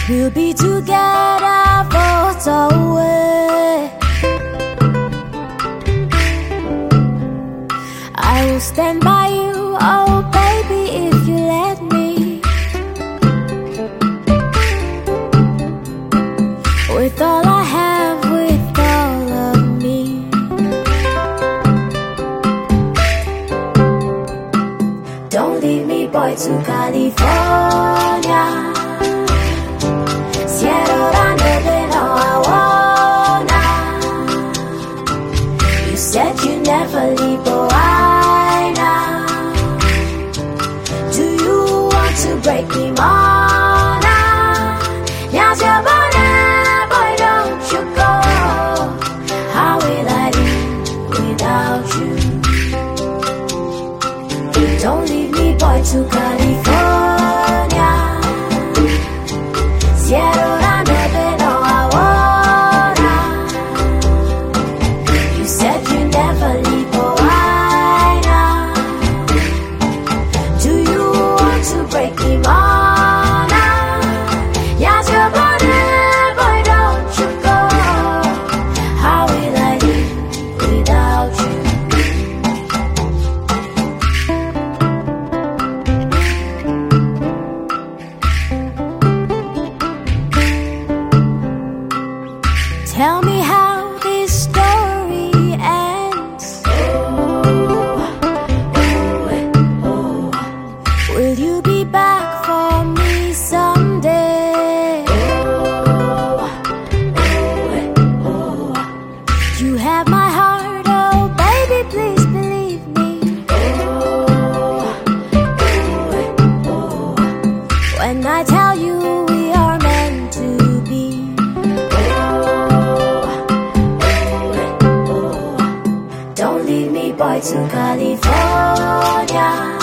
We'll be together for always. I will stand by you, oh baby, if you let me. With all I have, with all of me. Don't leave me, boy, to California. Cielo grande, no, I wanna. You said you never leave, but why now? Do you want to break me more now? Now's your body, boy, don't you go. How will I live without you? Don't leave me, boy, to California. Cielo grande, no, I wanna. You said you never leave, but why now? Do you want to break me more now? Yes, your body, boy, don't you go. How will I live without you? Tell me how this story ends. Will you be back for me someday? You have my heart, oh baby, please believe me. When I tell you we are meant to be. Don't leave me, boy, to California.